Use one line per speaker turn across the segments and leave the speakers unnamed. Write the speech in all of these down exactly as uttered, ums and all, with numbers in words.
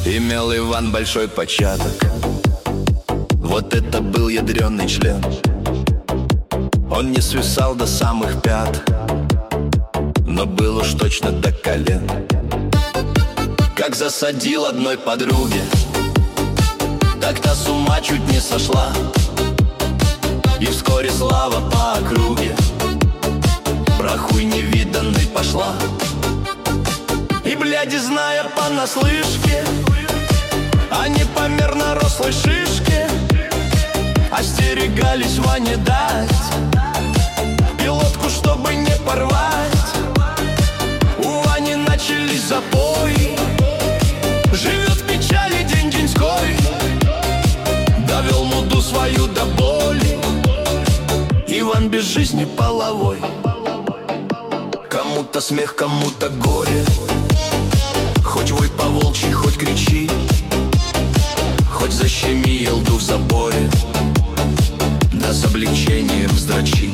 Имел Иван большой початок, вот это был ядреный член. Он не свисал до самых пят, но был уж точно до колен. Как засадил одной подруге, так та с ума чуть не сошла. И вскоре слава по округе про хуй невиданный пошла. И бляди, зная понаслышке о непомерно рослой шишке, остерегались Ване дать пилотку, чтобы не порвать. У Вани начались запои, живет в печали день-деньской. Довел муду свою до боли, Иван без жизни половой. Кому-то смех, кому-то горе, хоть вой по волчьи, хоть кричи, хоть защеми елду в заборе, да с облегчением вздрочи.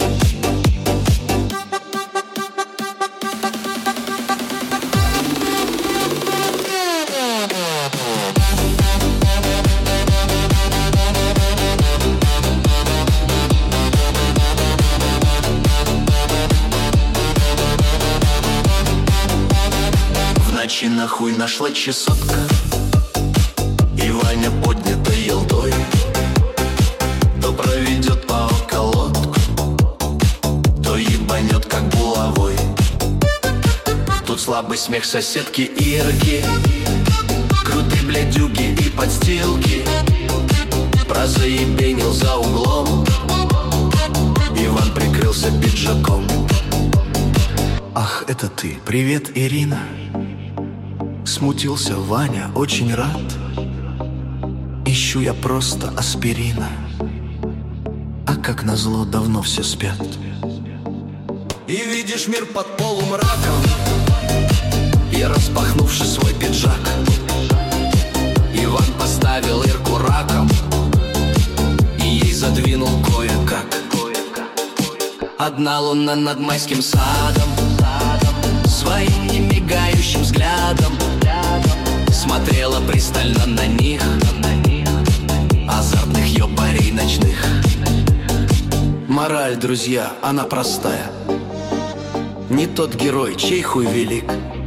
В ночи нахуй нашла чесотка, и Ваня поднятой елдой то проведет по околотку, то ебанет как булавой. Тут слабый смех соседки Ирки, крутые блядюги и подстилки. Прозаебенил за углом, Иван прикрылся пиджаком. Ах, это ты, привет, Ирина. Смутился Ваня, очень рад. Ищу я просто аспирина, а как назло давно все спят. И видишь мир под полумраком, и распахнувши свой пиджак, Иван поставил Ирку раком и ей задвинул кое-как. Одна луна над майским садом своим немигающим взглядом смотрела пристально на них, азартных ёбарей ночных. Мораль, друзья, она простая: не тот герой, чей хуй велик,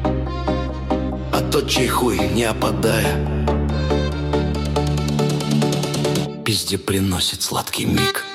а тот, чей хуй, не опадая, пизде приносит сладкий миг.